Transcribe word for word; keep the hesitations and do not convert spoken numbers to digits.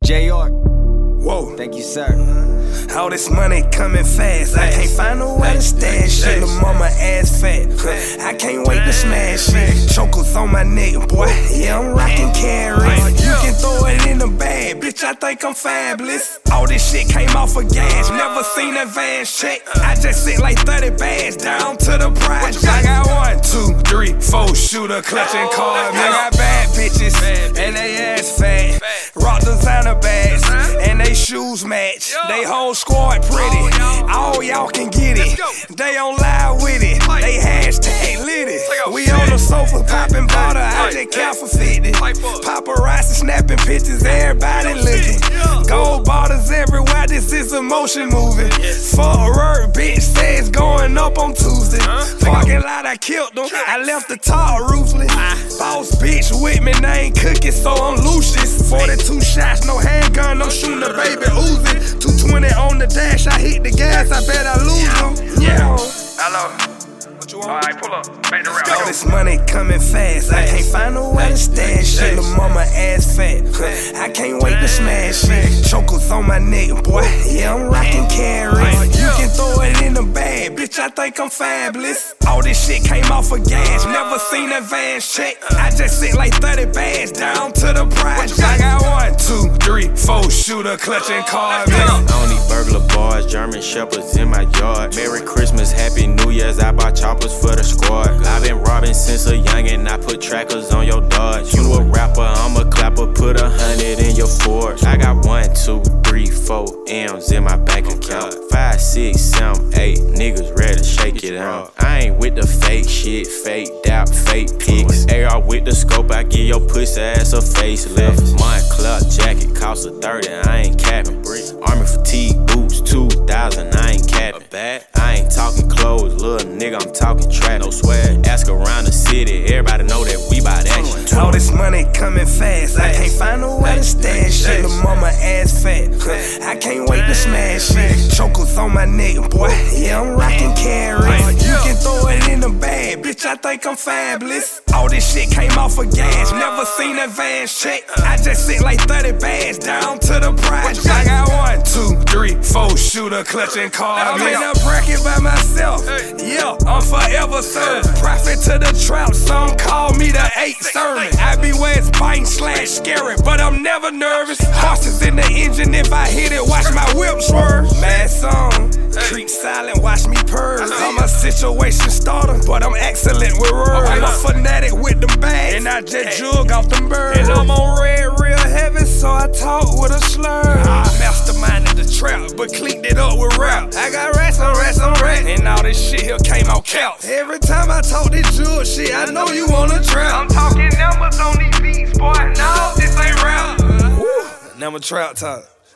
J R. Whoa. Thank you, sir. All this money coming fast. I can't find no way to stash shit. Lil' mama ass fat. I can't wait to smash it. Chokers on my neck, boy. Yeah, I'm rockin' carrots. You can throw it in the bag, bitch. I think I'm fabulous. All this shit came off of gas. Never seen advance check. I just sit like thirty bags down to the prize. I got one, two, three, four shooter clutching cars. I got bad bitches and they ass fat. Rock designer bags and they shoes match. They whole squad pretty. All y'all can get it. They on live with it. They hashtag lit it. We on the sofa popping bottle. I just count for fifty. Paparazzi snapping pictures. Everybody looking. Gold bottles everywhere. This is a motion movie. Fuck work, bitch says going up on Tuesday. Parking lot, I killed them. I left the top roofless. Boss bitch with me, they ain't cooking, so I'm Lucius. forty-two shots, no handgun, I'm shooting a baby Uzi. two twenty on the dash, I hit the gas, I bet I lose them. Yeah. Hello. What you want? Alright, pull up. Back the round. All this money coming fast. I can't find no way to stash shit. Lil' mama ass fat. I can't wait to smash it. Chokers on my neck, boy. Yeah, I'm rockin' carrots. You can throw it in the bag, bitch. I think I'm fabulous. All this shit came off of gas. Never seen advance check. I just sit like thirty bags down to the prize. I got one, two, three, four shooter clutching cars. I don't need burglar bars, German shepherds in my yard. Merry Christmas, Happy New Year's. I bought choppers for the squad. I've been robbing since a youngin', I put trackers on your Dodge. You a rapper, I'm a clapper, put a hundred in your Ford. I got one, two, three, four M's in my bank account. Five, six, seven, eight niggas ready to shake it out. I ain't with the fake shit, fake doubt, fake pics. A R with the scope, I give your pussy ass a facelift. Montclair jacket cost a thirty, I ain't capping. Army fatigue boots, two thousand, I ain't capping. I ain't talking clothes, little nigga, I'm talking trap. No swag, ask around the city, everybody know that we bout action. All this money coming fast, I can't find no way to stash shit. Lil' mama ass fat, I can't wait to smash it. Chokers on my neck, boy, yeah, I'm rockin' carrots. You can throw it in the bag, bitch, I think I'm fabulous. All this shit came off of gas, never seen advance check. I just sit like thirty bags down to the prize. I got one, two, three, four shooter clutching cars. I'm in a bracket by myself, yeah, I'm forever served. Profit to the trap, some call me the eighth servant. I be where it's biting slash scary, but I'm never nervous. Horses in the engine, if I hit it, watch my whip swerve. Mad song, creep silent, watch me purr. I'm a situation starter, but I'm excellent with words. I'm a fanatic with them bags, and I just jug off them birds. And I'm on red real heavy, so I talk with a slur. I masterminded the trap, but clicked it up with rap. I got rats on rats on rats, and all this shit here came out caps. Every time I talk this jug shit, I know you wanna trap. I'm talking numbers on these beats, boy. No, this ain't rap. Number trap talk.